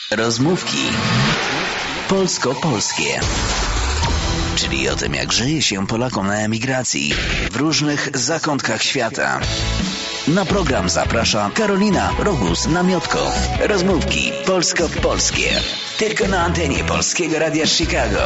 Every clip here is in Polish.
Rozmówki polsko-polskie, czyli o tym, jak żyje się Polakom na emigracji w różnych zakątkach świata. Na program zaprasza Karolina Rogus-Namiotko. Rozmówki polsko-polskie, tylko na antenie Polskiego Radia Chicago.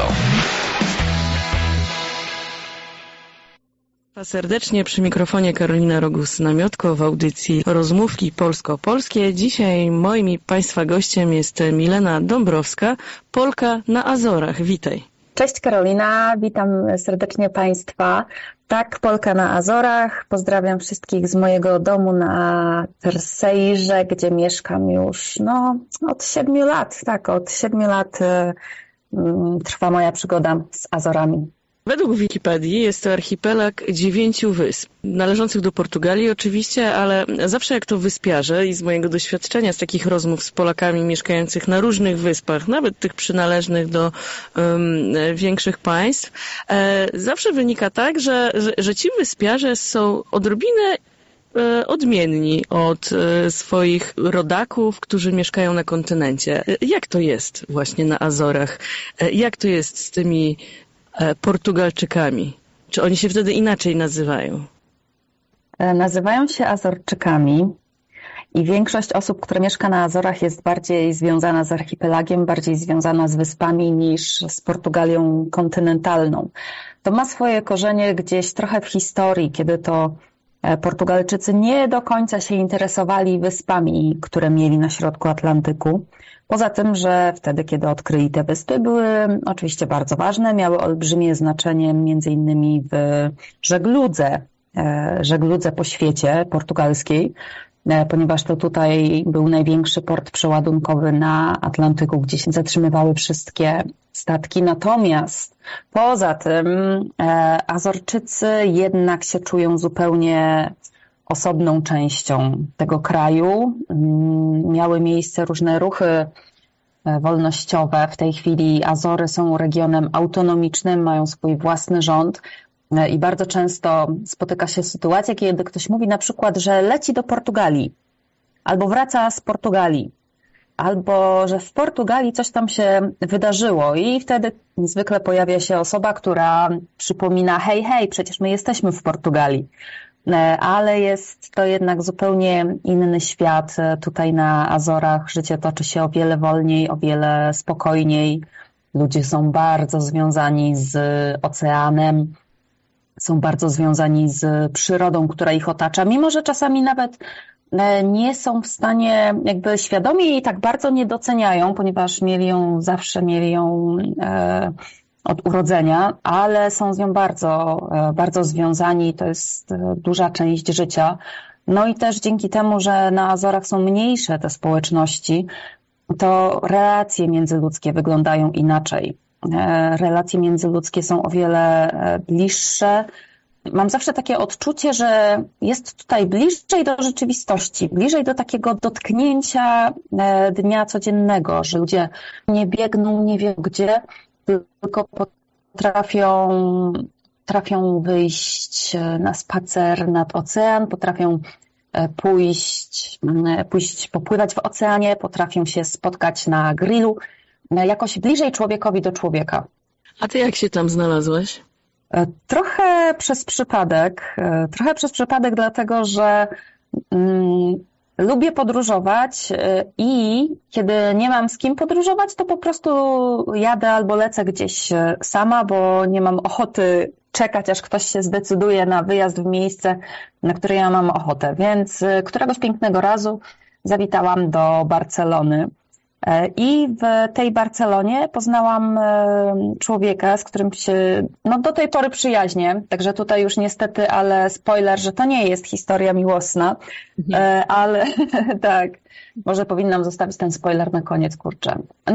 Serdecznie przy mikrofonie Karolina Rogus-Namiotko w audycji Rozmówki polsko-polskie. Dzisiaj moim i Państwa gościem jest Milena Dąbrowska, Polka na Azorach. Witaj. Cześć Karolina, witam serdecznie Państwa. Tak, Polka na Azorach. Pozdrawiam wszystkich z mojego domu na Terceirze, gdzie mieszkam już od 7 lat. Tak, od 7 lat trwa moja przygoda z Azorami. Według Wikipedii jest to archipelag 9 wysp, należących do Portugalii oczywiście, ale zawsze jak to wyspiarze i z mojego doświadczenia, z takich rozmów z Polakami mieszkających na różnych wyspach, nawet tych przynależnych do większych państw, zawsze wynika tak, że ci wyspiarze są odrobinę odmienni od swoich rodaków, którzy mieszkają na kontynencie. Jak to jest właśnie na Azorach? Jak to jest z tymi Portugalczykami? Czy oni się wtedy inaczej nazywają? Nazywają się Azorczykami i większość osób, które mieszka na Azorach, jest bardziej związana z archipelagiem, bardziej związana z wyspami niż z Portugalią kontynentalną. To ma swoje korzenie gdzieś trochę w historii, kiedy to Portugalczycy nie do końca się interesowali wyspami, które mieli na środku Atlantyku. Poza tym, że wtedy, kiedy odkryli te wyspy, były oczywiście bardzo ważne, miały olbrzymie znaczenie między innymi w żegludze po świecie portugalskiej, ponieważ to tutaj był największy port przeładunkowy na Atlantyku, gdzie się zatrzymywały wszystkie statki. Natomiast poza tym Azorczycy jednak się czują zupełnie osobną częścią tego kraju. Miały miejsce różne ruchy wolnościowe. W tej chwili Azory są regionem autonomicznym, mają swój własny rząd i bardzo często spotyka się sytuacja, kiedy ktoś mówi na przykład, że leci do Portugalii albo wraca z Portugalii, albo że w Portugalii coś tam się wydarzyło i wtedy zwykle pojawia się osoba, która przypomina: hej, przecież my jesteśmy w Portugalii. Ale jest to jednak zupełnie inny świat. Tutaj na Azorach życie toczy się o wiele wolniej, o wiele spokojniej. Ludzie są bardzo związani z oceanem, są bardzo związani z przyrodą, która ich otacza, mimo że czasami nawet nie są w stanie, jakby świadomie jej tak bardzo nie doceniają, ponieważ zawsze mieli ją od urodzenia, ale są z nią bardzo, bardzo związani. To jest duża część życia. No i też dzięki temu, że na Azorach są mniejsze te społeczności, to relacje międzyludzkie wyglądają inaczej. Relacje międzyludzkie są o wiele bliższe. Mam zawsze takie odczucie, że jest tutaj bliżej do rzeczywistości, bliżej do takiego dotknięcia dnia codziennego, że ludzie nie biegną nie wiem gdzie, tylko potrafią wyjść na spacer nad ocean, potrafią pójść popływać w oceanie, potrafią się spotkać na grillu, jakoś bliżej człowiekowi do człowieka. A ty jak się tam znalazłeś? Trochę przez przypadek, dlatego że lubię podróżować i kiedy nie mam z kim podróżować, to po prostu jadę albo lecę gdzieś sama, bo nie mam ochoty czekać, aż ktoś się zdecyduje na wyjazd w miejsce, na które ja mam ochotę. Więc któregoś pięknego razu zawitałam do Barcelony i w tej Barcelonie poznałam człowieka, z którym się do tej pory przyjaźnię. Także tutaj już niestety, ale spoiler, że to nie jest historia miłosna, ale tak, może powinnam zostawić ten spoiler na koniec, kurczę.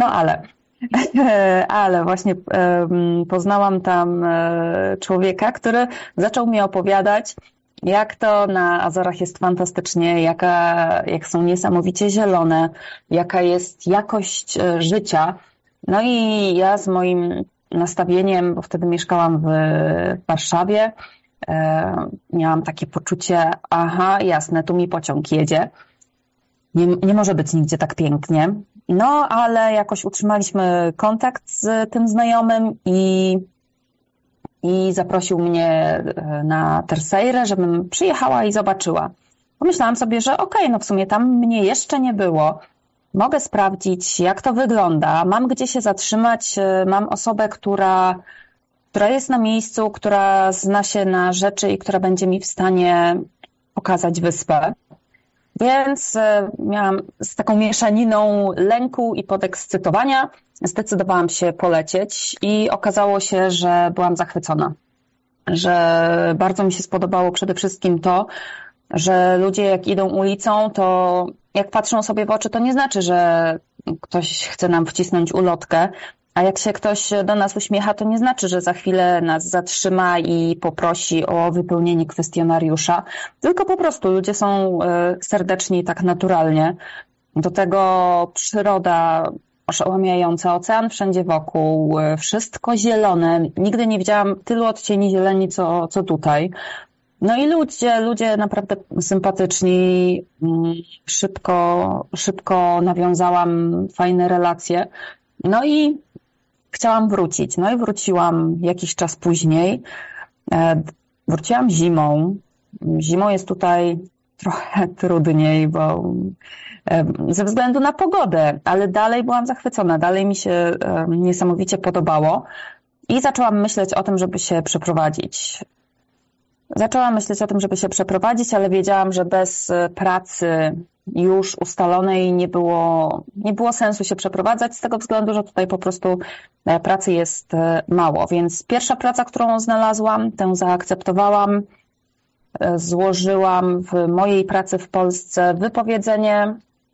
Ale właśnie poznałam tam człowieka, który zaczął mi opowiadać, jak to na Azorach jest fantastycznie, jak są niesamowicie zielone, jaka jest jakość życia. No i ja z moim nastawieniem, bo wtedy mieszkałam w Warszawie, miałam takie poczucie, aha, jasne, tu mi pociąg jedzie. Nie może być nigdzie tak pięknie. No, ale jakoś utrzymaliśmy kontakt z tym znajomym i zaprosił mnie na Terceirę, żebym przyjechała i zobaczyła. Pomyślałam sobie, że okej, no w sumie tam mnie jeszcze nie było. Mogę sprawdzić, jak to wygląda. Mam gdzie się zatrzymać. Mam osobę, która jest na miejscu, która zna się na rzeczy i która będzie mi w stanie pokazać wyspę. Więc miałam z taką mieszaniną lęku i podekscytowania. Zdecydowałam się polecieć i okazało się, że byłam zachwycona. Że bardzo mi się spodobało przede wszystkim to, że ludzie jak idą ulicą, to jak patrzą sobie w oczy, to nie znaczy, że ktoś chce nam wcisnąć ulotkę, a jak się ktoś do nas uśmiecha, to nie znaczy, że za chwilę nas zatrzyma i poprosi o wypełnienie kwestionariusza, tylko po prostu ludzie są serdeczni tak naturalnie. Do tego przyroda oszałamiająca, ocean wszędzie wokół, wszystko zielone. Nigdy nie widziałam tylu odcieni zieleni, co tutaj. No i ludzie naprawdę sympatyczni, szybko nawiązałam fajne relacje. No i chciałam wrócić. No i wróciłam jakiś czas później. Wróciłam zimą. Zimą jest tutaj trochę trudniej, bo ze względu na pogodę, ale dalej byłam zachwycona, dalej mi się niesamowicie podobało i zaczęłam myśleć o tym, żeby się przeprowadzić. Ale wiedziałam, że bez pracy już ustalonej nie było sensu się przeprowadzać z tego względu, że tutaj po prostu pracy jest mało. Więc pierwsza praca, którą znalazłam, tę zaakceptowałam. Złożyłam w mojej pracy w Polsce wypowiedzenie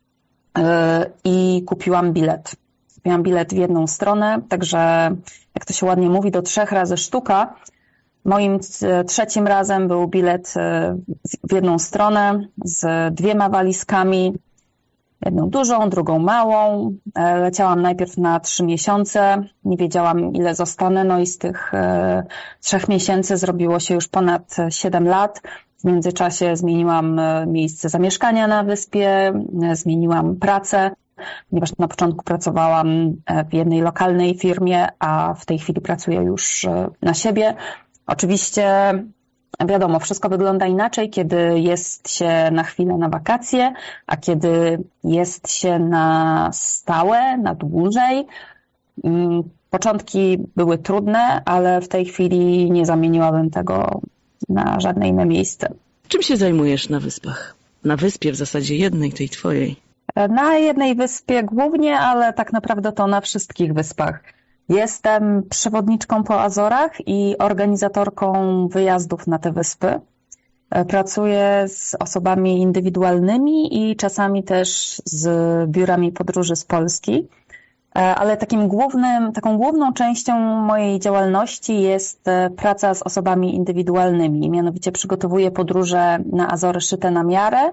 i kupiłam bilet. Kupiłam bilet w jedną stronę, także jak to się ładnie mówi, do 3 razy sztuka. Moim trzecim razem był bilet w jedną stronę z 2 walizkami, jedną dużą, drugą małą. Leciałam najpierw na 3 miesiące, nie wiedziałam ile zostanę, no i z tych 3 miesięcy zrobiło się już ponad 7 lat. W międzyczasie zmieniłam miejsce zamieszkania na wyspie, zmieniłam pracę, ponieważ na początku pracowałam w jednej lokalnej firmie, a w tej chwili pracuję już na siebie. Oczywiście, wiadomo, wszystko wygląda inaczej, kiedy jest się na chwilę na wakacje, a kiedy jest się na stałe, na dłużej. Początki były trudne, ale w tej chwili nie zamieniłabym tego na żadne inne miejsce. Czym się zajmujesz na wyspach? Na wyspie w zasadzie jednej, tej twojej. Na jednej wyspie głównie, ale tak naprawdę to na wszystkich wyspach. Jestem przewodniczką po Azorach i organizatorką wyjazdów na te wyspy. Pracuję z osobami indywidualnymi i czasami też z biurami podróży z Polski. Ale taką główną częścią mojej działalności jest praca z osobami indywidualnymi. Mianowicie przygotowuję podróże na Azory szyte na miarę,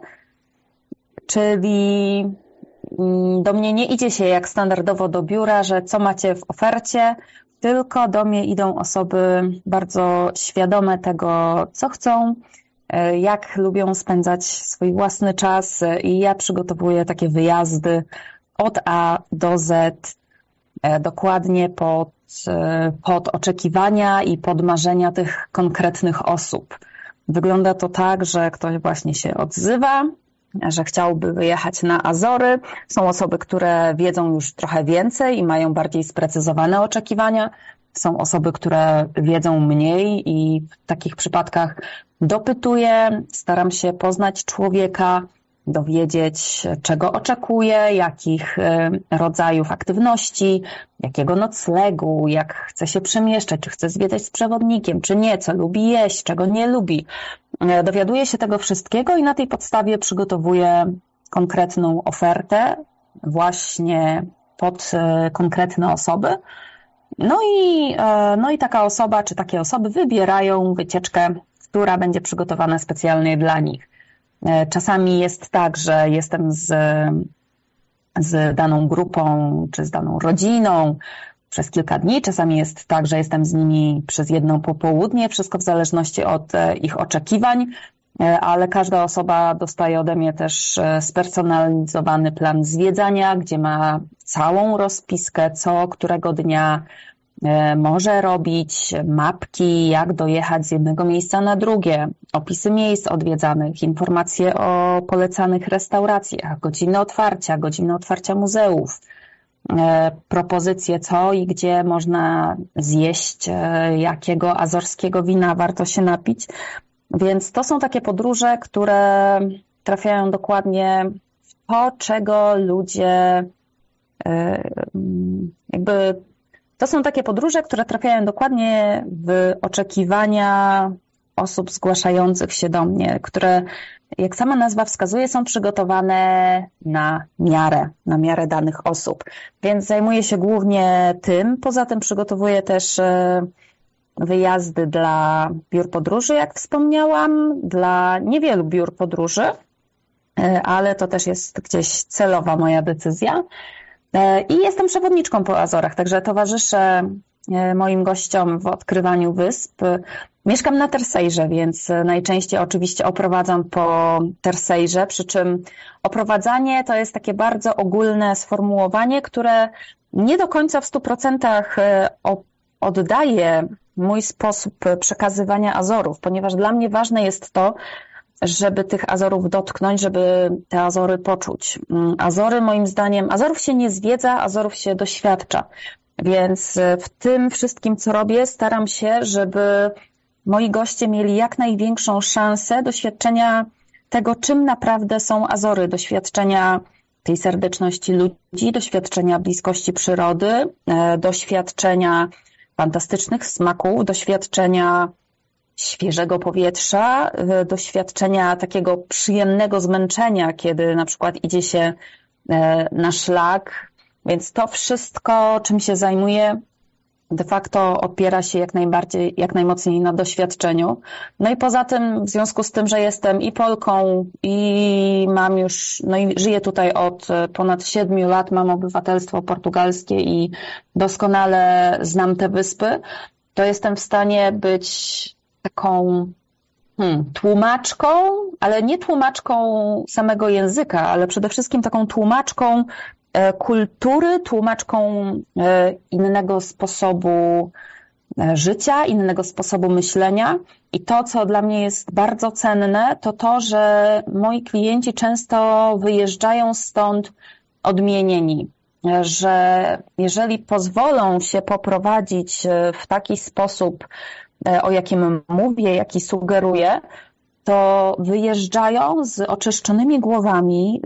czyli do mnie nie idzie się jak standardowo do biura, że co macie w ofercie, tylko do mnie idą osoby bardzo świadome tego, co chcą, jak lubią spędzać swój własny czas i ja przygotowuję takie wyjazdy od A do Z, dokładnie pod oczekiwania i pod marzenia tych konkretnych osób. Wygląda to tak, że ktoś właśnie się odzywa, że chciałby wyjechać na Azory. Są osoby, które wiedzą już trochę więcej i mają bardziej sprecyzowane oczekiwania. Są osoby, które wiedzą mniej i w takich przypadkach dopytuję, staram się poznać człowieka, dowiedzieć, czego oczekuje, jakich rodzajów aktywności, jakiego noclegu, jak chce się przemieszczać, czy chce zwiedzać z przewodnikiem, czy nie, co lubi jeść, czego nie lubi. Dowiaduję się tego wszystkiego i na tej podstawie przygotowuję konkretną ofertę właśnie pod konkretne osoby. No i taka osoba, czy takie osoby wybierają wycieczkę, która będzie przygotowana specjalnie dla nich. Czasami jest tak, że jestem z daną grupą czy z daną rodziną przez kilka dni. Czasami jest tak, że jestem z nimi przez jedno popołudnie. Wszystko w zależności od ich oczekiwań. ale każda osoba dostaje ode mnie też spersonalizowany plan zwiedzania, gdzie ma całą rozpiskę, co którego dnia może robić, mapki, jak dojechać z jednego miejsca na drugie, opisy miejsc odwiedzanych, informacje o polecanych restauracjach, godziny otwarcia muzeów, propozycje co i gdzie można zjeść, jakiego azorskiego wina warto się napić. Więc to są takie podróże, które trafiają dokładnie w to, czego ludzie to są takie podróże, które trafiają dokładnie w oczekiwania osób zgłaszających się do mnie, które, jak sama nazwa wskazuje, są przygotowane na miarę danych osób. Więc zajmuję się głównie tym. Poza tym przygotowuję też wyjazdy dla biur podróży, jak wspomniałam, dla niewielu biur podróży, ale to też jest gdzieś celowa moja decyzja. I jestem przewodniczką po Azorach, także towarzyszę moim gościom w odkrywaniu wysp. Mieszkam na Terceirze, więc najczęściej oczywiście oprowadzam po Terceirze, przy czym oprowadzanie to jest takie bardzo ogólne sformułowanie, które nie do końca w 100% oddaje mój sposób przekazywania Azorów, ponieważ dla mnie ważne jest to, żeby tych Azorów dotknąć, żeby te Azory poczuć. Azory, moim zdaniem, Azorów się nie zwiedza, Azorów się doświadcza. Więc w tym wszystkim, co robię, staram się, żeby moi goście mieli jak największą szansę doświadczenia tego, czym naprawdę są Azory, doświadczenia tej serdeczności ludzi, doświadczenia bliskości przyrody, doświadczenia fantastycznych smaków, doświadczenia świeżego powietrza, doświadczenia takiego przyjemnego zmęczenia, kiedy na przykład idzie się na szlak. Więc to wszystko, czym się zajmuję, de facto opiera się jak najmocniej na doświadczeniu. No i poza tym, w związku z tym, że jestem i Polką i żyję tutaj od ponad 7 lat, mam obywatelstwo portugalskie i doskonale znam te wyspy, to jestem w stanie być taką tłumaczką, ale nie tłumaczką samego języka, ale przede wszystkim taką tłumaczką kultury, tłumaczką innego sposobu życia, innego sposobu myślenia. I to, co dla mnie jest bardzo cenne, to to, że moi klienci często wyjeżdżają stąd odmienieni, że jeżeli pozwolą się poprowadzić w taki sposób, o jakim mówię, jaki sugeruję, to wyjeżdżają z oczyszczonymi głowami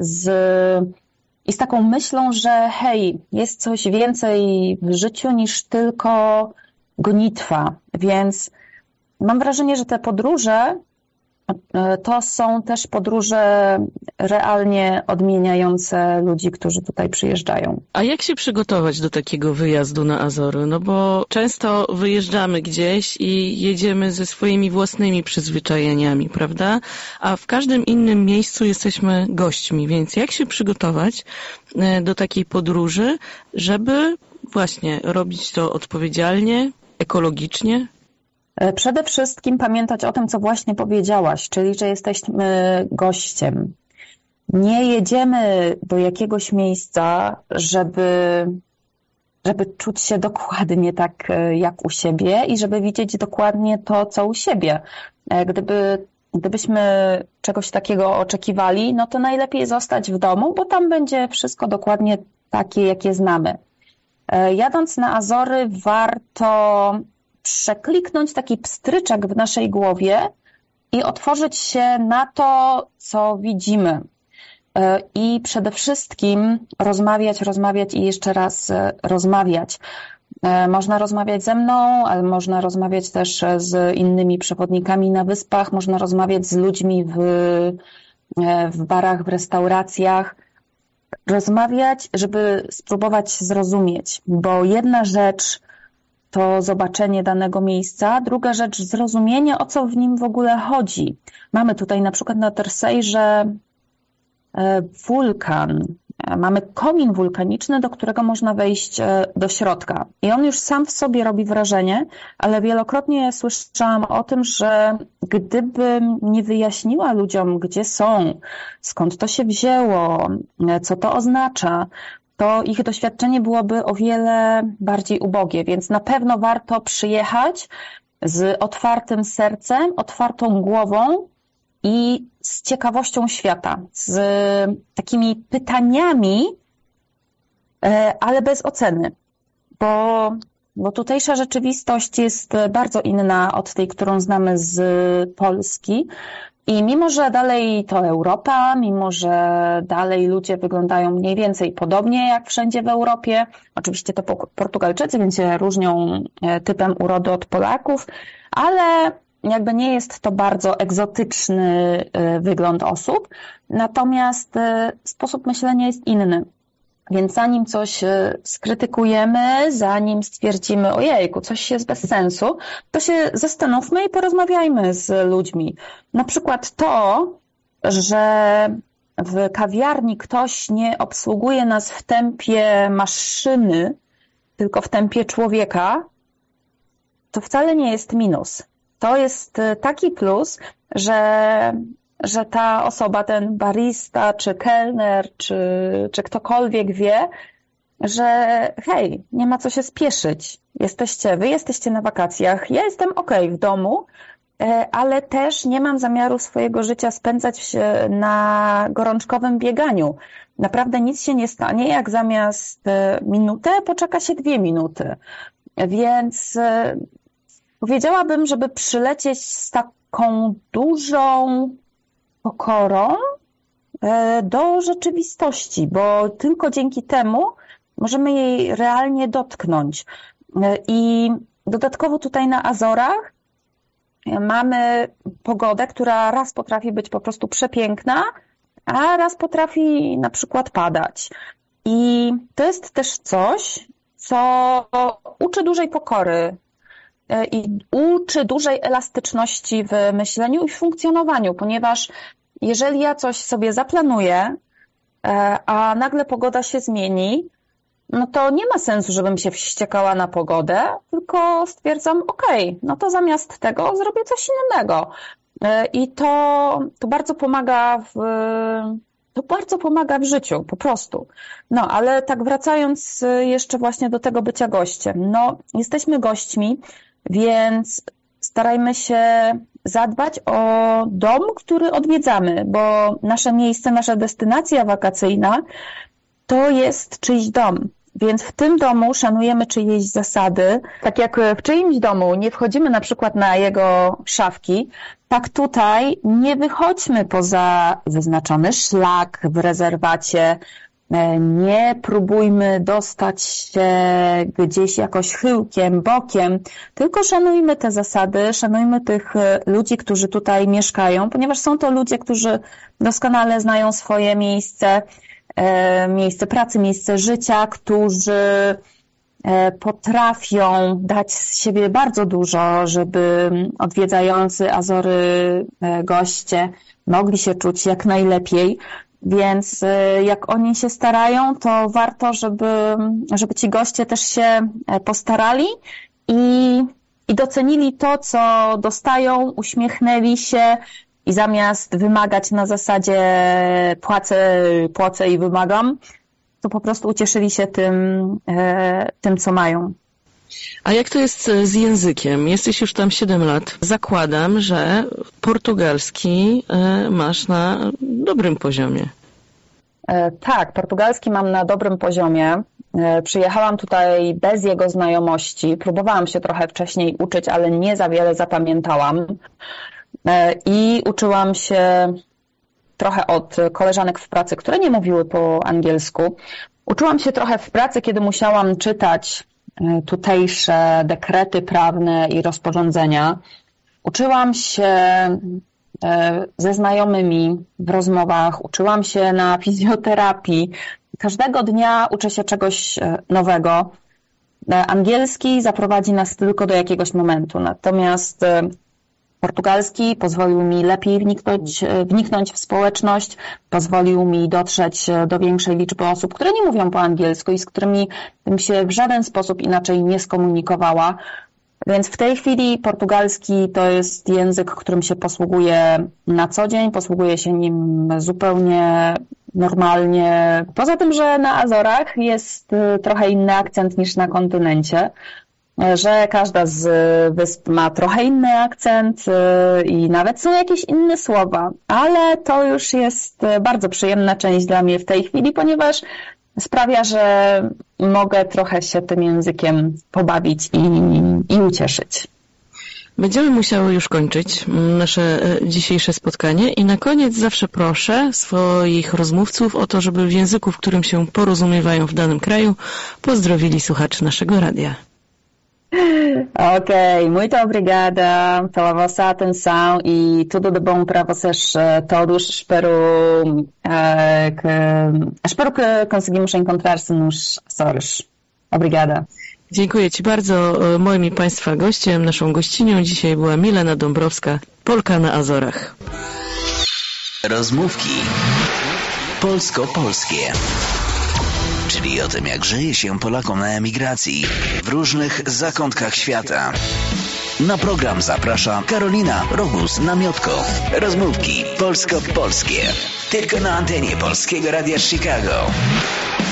i z taką myślą, że hej, jest coś więcej w życiu niż tylko gonitwa. Więc mam wrażenie, że te podróże to są też podróże realnie odmieniające ludzi, którzy tutaj przyjeżdżają. A jak się przygotować do takiego wyjazdu na Azory? No bo często wyjeżdżamy gdzieś i jedziemy ze swoimi własnymi przyzwyczajeniami, prawda? A w każdym innym miejscu jesteśmy gośćmi, więc jak się przygotować do takiej podróży, żeby właśnie robić to odpowiedzialnie, ekologicznie? Przede wszystkim pamiętać o tym, co właśnie powiedziałaś, czyli że jesteśmy gościem. Nie jedziemy do jakiegoś miejsca, żeby czuć się dokładnie tak jak u siebie i żeby widzieć dokładnie to, co u siebie. Gdybyśmy czegoś takiego oczekiwali, no to najlepiej zostać w domu, bo tam będzie wszystko dokładnie takie, jakie znamy. Jadąc na Azory, warto przekliknąć taki pstryczek w naszej głowie i otworzyć się na to, co widzimy. I przede wszystkim rozmawiać i jeszcze raz rozmawiać. Można rozmawiać ze mną, ale można rozmawiać też z innymi przewodnikami na wyspach, można rozmawiać z ludźmi w barach, w restauracjach. Rozmawiać, żeby spróbować zrozumieć, bo jedna rzecz to zobaczenie danego miejsca, druga rzecz zrozumienie, o co w nim w ogóle chodzi. Mamy tutaj na przykład na Terceirze wulkan, Mamy komin wulkaniczny, do którego można wejść do środka. I on już sam w sobie robi wrażenie, ale wielokrotnie słyszałam o tym, że gdybym nie wyjaśniła ludziom, gdzie są, skąd to się wzięło, co to oznacza, to ich doświadczenie byłoby o wiele bardziej ubogie, więc na pewno warto przyjechać z otwartym sercem, otwartą głową i z ciekawością świata, z takimi pytaniami, ale bez oceny, bo tutejsza rzeczywistość jest bardzo inna od tej, którą znamy z Polski. I mimo, że dalej to Europa, mimo, że dalej ludzie wyglądają mniej więcej podobnie jak wszędzie w Europie, oczywiście to Portugalczycy, więc się różnią typem urody od Polaków, ale jakby nie jest to bardzo egzotyczny wygląd osób, natomiast sposób myślenia jest inny. Więc zanim coś skrytykujemy, zanim stwierdzimy, ojejku, coś jest bez sensu, to się zastanówmy i porozmawiajmy z ludźmi. Na przykład to, że w kawiarni ktoś nie obsługuje nas w tempie maszyny, tylko w tempie człowieka, to wcale nie jest minus. To jest taki plus, że ta osoba, ten barista, czy kelner, czy ktokolwiek wie, że hej, nie ma co się spieszyć. Wy jesteście na wakacjach, ja jestem okej w domu, ale też nie mam zamiaru swojego życia spędzać na gorączkowym bieganiu. Naprawdę nic się nie stanie, jak zamiast minutę poczeka się 2 minuty. Więc powiedziałabym, żeby przylecieć z taką dużą pokorą do rzeczywistości, bo tylko dzięki temu możemy jej realnie dotknąć. I dodatkowo tutaj na Azorach mamy pogodę, która raz potrafi być po prostu przepiękna, a raz potrafi na przykład padać. I to jest też coś, co uczy dużej pokory i uczy dużej elastyczności w myśleniu i w funkcjonowaniu, ponieważ jeżeli ja coś sobie zaplanuję, a nagle pogoda się zmieni, no to nie ma sensu, żebym się wściekała na pogodę, tylko stwierdzam, okej, no to zamiast tego zrobię coś innego. I to bardzo pomaga w życiu, po prostu. No, ale tak wracając jeszcze właśnie do tego bycia gościem. No, jesteśmy gośćmi, więc starajmy się zadbać o dom, który odwiedzamy, bo nasze miejsce, nasza destynacja wakacyjna to jest czyjś dom. Więc w tym domu szanujemy czyjeś zasady. Tak jak w czyimś domu nie wchodzimy na przykład na jego szafki, tak tutaj nie wychodźmy poza wyznaczony szlak w rezerwacie, nie próbujmy dostać się gdzieś jakoś chyłkiem, bokiem, tylko szanujmy te zasady, szanujmy tych ludzi, którzy tutaj mieszkają, ponieważ są to ludzie, którzy doskonale znają swoje miejsce pracy, miejsce życia, którzy potrafią dać z siebie bardzo dużo, żeby odwiedzający Azory goście mogli się czuć jak najlepiej. Więc jak oni się starają, to warto, żeby ci goście też się postarali i docenili to, co dostają, uśmiechnęli się i zamiast wymagać na zasadzie płacę i wymagam, to po prostu ucieszyli się tym, co mają. A jak to jest z językiem? Jesteś już tam 7 lat. Zakładam, że portugalski masz na dobrym poziomie. Tak, portugalski mam na dobrym poziomie. Przyjechałam tutaj bez jego znajomości. Próbowałam się trochę wcześniej uczyć, ale nie za wiele zapamiętałam. I uczyłam się trochę od koleżanek w pracy, które nie mówiły po angielsku. Uczyłam się trochę w pracy, kiedy musiałam czytać tutejsze dekrety prawne i rozporządzenia. Uczyłam się ze znajomymi w rozmowach, uczyłam się na fizjoterapii. Każdego dnia uczę się czegoś nowego. Angielski zaprowadzi nas tylko do jakiegoś momentu, natomiast Portugalski pozwolił mi lepiej wniknąć w społeczność, pozwolił mi dotrzeć do większej liczby osób, które nie mówią po angielsku i z którymi bym się w żaden sposób inaczej nie skomunikowała. Więc w tej chwili portugalski to jest język, którym się posługuję na co dzień, posługuję się nim zupełnie normalnie. Poza tym, że na Azorach jest trochę inny akcent niż na kontynencie, że każda z wysp ma trochę inny akcent i nawet są jakieś inne słowa, ale to już jest bardzo przyjemna część dla mnie w tej chwili, ponieważ sprawia, że mogę trochę się tym językiem pobawić i ucieszyć. Będziemy musiały już kończyć nasze dzisiejsze spotkanie i na koniec zawsze proszę swoich rozmówców o to, żeby w języku, w którym się porozumiewają w danym kraju, pozdrowili słuchaczy naszego radia. Ok, muito obrigada pela vossa atenção e tudo de bom para vocês todos. Espero que conseguimos encontrar-se nos Açores. Obrigada. Dziękuję Ci bardzo. Moim i Państwa gościem, naszą gościnią dzisiaj była Milena Dąbrowska, Polka na Azorach. Rozmówki polsko-polskie. Czyli o tym, jak żyje się Polakom na emigracji w różnych zakątkach świata. Na program zaprasza Karolina Rogus-Namiotko. Rozmówki polsko-polskie. Tylko na antenie Polskiego Radia Chicago.